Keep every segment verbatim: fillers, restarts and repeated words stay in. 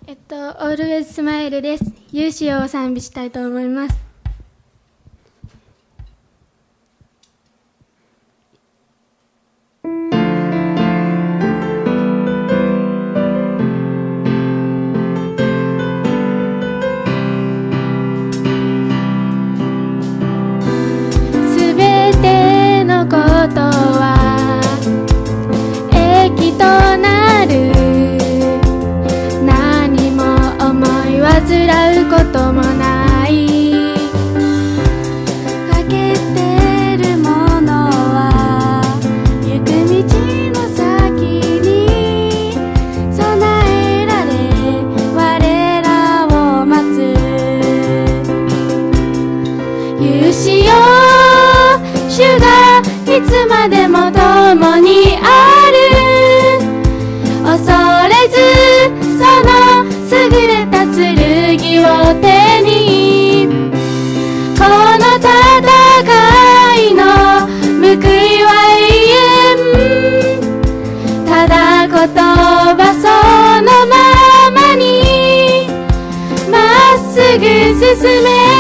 えっと、オールウェイズスマイルです。勇姿を賛美したいと思います。すべてのことは益となる。煩うこともない。欠けてるものは行く道の先に備えられ我らを待つ。勇姿よ、主がいつまでも共にある。恐れずその優れた剣を手に、この戦いの報いは永遠。ただ言葉そのままにまっすぐ進め。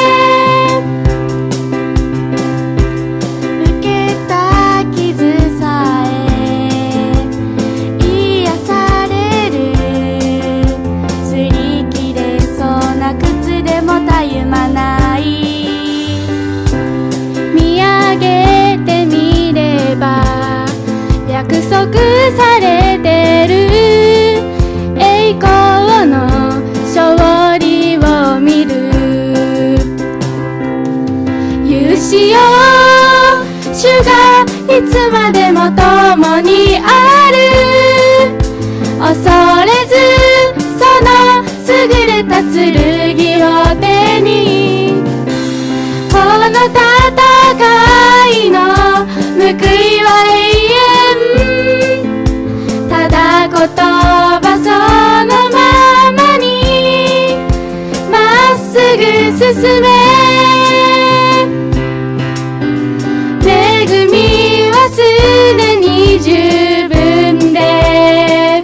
受けた傷さえ癒される。擦り切れそうな靴でもたゆまない。見上げてみれば約束されてる栄光の勝利を見る。勇姿よ、主がいつまでも共にある。恐れずその優れた剣を手に、この戦いの報いは永遠。ただ言葉そのままにまっすぐ進め。恵みはすでに十分で、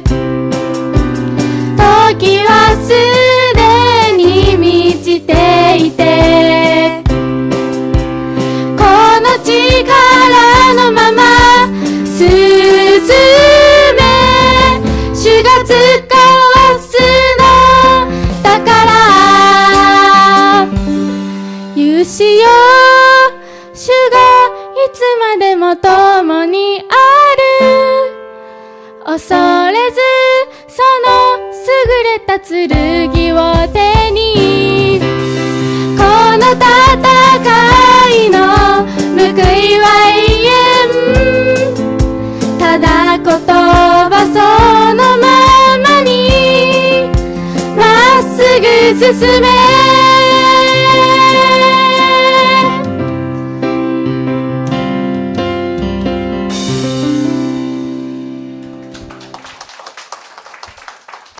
時はすでに満ちていて、この力のまま進め。主が使わすのだから。勇姿よ、主がいつまでも共にある。恐れずその優れた剣を手に、この戦いの報いは永遠。ただ言葉そのままにまっすぐ進め。